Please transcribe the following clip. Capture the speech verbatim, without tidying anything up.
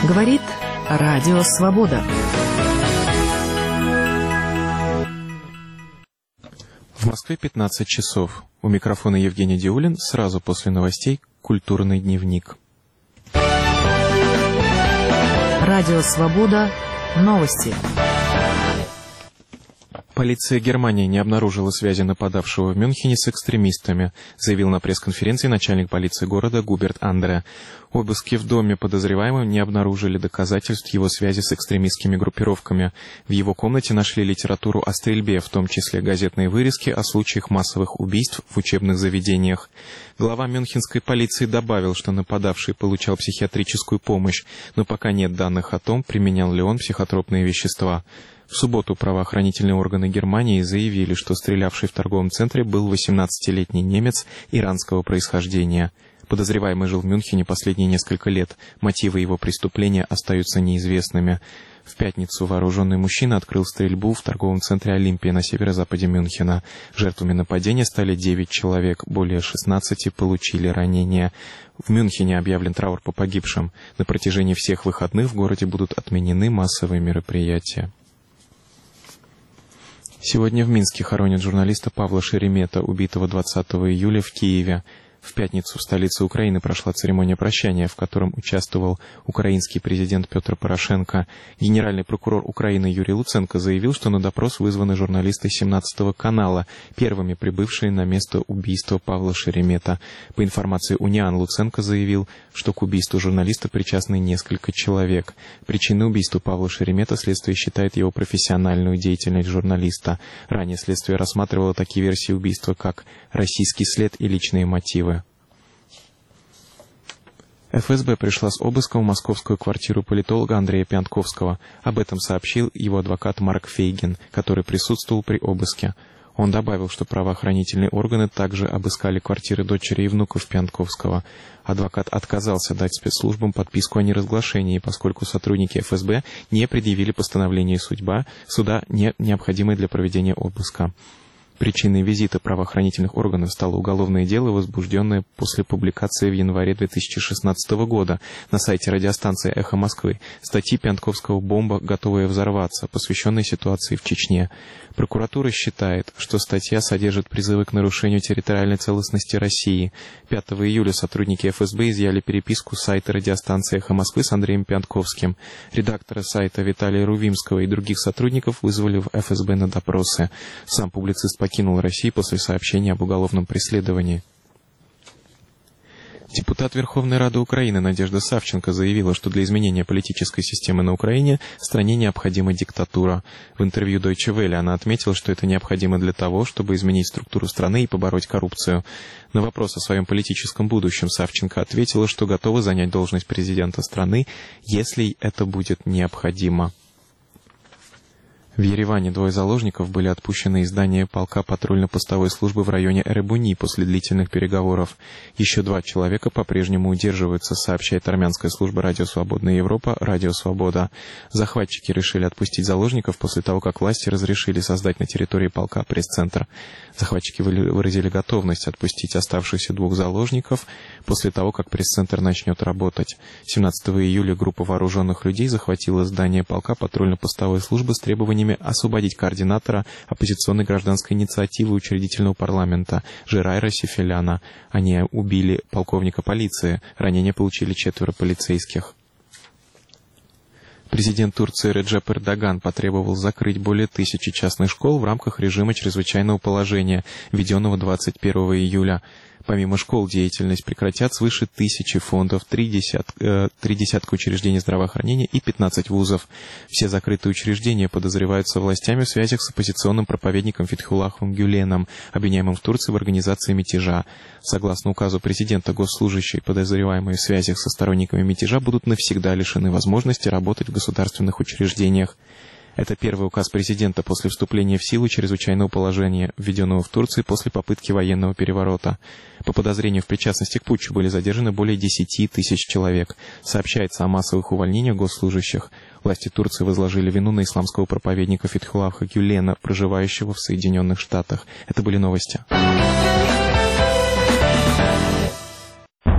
Говорит Радио Свобода. В Москве пятнадцать часов. У микрофона Евгений Диулин. Сразу после новостей «Культурный дневник». Радио Свобода. Новости. Полиция Германии не обнаружила связи нападавшего в Мюнхене с экстремистами, заявил на пресс-конференции начальник полиции города Губерт Андре. Обыски в доме подозреваемого не обнаружили доказательств его связи с экстремистскими группировками. В его комнате нашли литературу о стрельбе, в том числе газетные вырезки о случаях массовых убийств в учебных заведениях. Глава мюнхенской полиции добавил, что нападавший получал психиатрическую помощь, но пока нет данных о том, применял ли он психотропные вещества. В субботу правоохранительные органы Германии заявили, что стрелявший в торговом центре был восемнадцатилетний немец иранского происхождения. Подозреваемый жил в Мюнхене последние несколько лет. Мотивы его преступления остаются неизвестными. В пятницу вооруженный мужчина открыл стрельбу в торговом центре «Олимпия» на северо-западе Мюнхена. Жертвами нападения стали девять человек, более шестнадцати получили ранения. В Мюнхене объявлен траур по погибшим. На протяжении всех выходных в городе будут отменены массовые мероприятия. Сегодня в Минске хоронят журналиста Павла Шеремета, убитого двадцатого июля в Киеве. В пятницу в столице Украины прошла церемония прощания, в котором участвовал украинский президент Петр Порошенко. Генеральный прокурор Украины Юрий Луценко заявил, что на допрос вызваны журналисты семнадцатого канала, первыми прибывшие на место убийства Павла Шеремета. По информации УНИАН, Луценко заявил, что к убийству журналиста причастны несколько человек. Причиной убийства Павла Шеремета следствие считает его профессиональную деятельность журналиста. Ранее следствие рассматривало такие версии убийства, как российский след и личные мотивы. эф эс бэ пришла с обыском в московскую квартиру политолога Андрея Пьянковского. Об этом сообщил его адвокат Марк Фейгин, который присутствовал при обыске. Он добавил, что правоохранительные органы также обыскали квартиры дочери и внуков Пьянковского. Адвокат отказался дать спецслужбам подписку о неразглашении, поскольку сотрудники эф эс бэ не предъявили постановление судьба, суда, не необходимое для проведения обыска. Причиной визита правоохранительных органов стало уголовное дело, возбужденное после публикации в январе две тысячи шестнадцатого года на сайте радиостанции «Эхо Москвы» статьи Пьянковского «Бомба, готовая взорваться», посвященной ситуации в Чечне. Прокуратура считает, что статья содержит призывы к нарушению территориальной целостности России. пятого июля сотрудники эф эс бэ изъяли переписку с сайта радиостанции «Эхо Москвы» с Андреем Пьянковским. Редактора сайта Виталия Рувимского и других сотрудников вызвали в эф эс бэ на допросы. Сам публицист покинул Россию после сообщения об уголовном преследовании. Депутат Верховной Рады Украины Надежда Савченко заявила, что для изменения политической системы на Украине стране необходима диктатура. В интервью Deutsche Welle она отметила, что это необходимо для того, чтобы изменить структуру страны и побороть коррупцию. На вопрос о своем политическом будущем Савченко ответила, что готова занять должность президента страны, если это будет необходимо. В Ереване двое заложников были отпущены из здания полка патрульно-постовой службы в районе Эребуни после длительных переговоров. Еще два человека по-прежнему удерживаются, сообщает армянская служба «Радио Свободная Европа» «Радио Свобода». Захватчики решили отпустить заложников после того, как власти разрешили создать на территории полка пресс-центр. Захватчики выразили готовность отпустить оставшихся двух заложников после того, как пресс-центр начнет работать. семнадцатого июля группа вооруженных людей захватила здание полка патрульно-постовой службы с требованиями освободить координатора оппозиционной гражданской инициативы учредительного парламента Жерайра Сефеляна. Они убили полковника полиции. Ранения получили четверо полицейских. Президент Турции Реджеп Эрдоган потребовал закрыть более тысячи частных школ в рамках режима чрезвычайного положения, введенного двадцать первого июля. Помимо школ, деятельность прекратят свыше тысячи фондов, три, десят, э, три десятка учреждений здравоохранения и пятнадцать вузов. Все закрытые учреждения подозреваются властями в связях с оппозиционным проповедником Фетхуллахом Гюленом, обвиняемым в Турции в организации мятежа. Согласно указу президента, госслужащие, подозреваемые в связях со сторонниками мятежа, будут навсегда лишены возможности работать в государственных учреждениях. Это первый указ президента после вступления в силу чрезвычайного положения, введенного в Турции после попытки военного переворота. По подозрению в причастности к путчу были задержаны более десяти тысяч человек. Сообщается о массовых увольнениях госслужащих. Власти Турции возложили вину на исламского проповедника Фетхуллаха Гюлена, проживающего в Соединенных Штатах. Это были новости.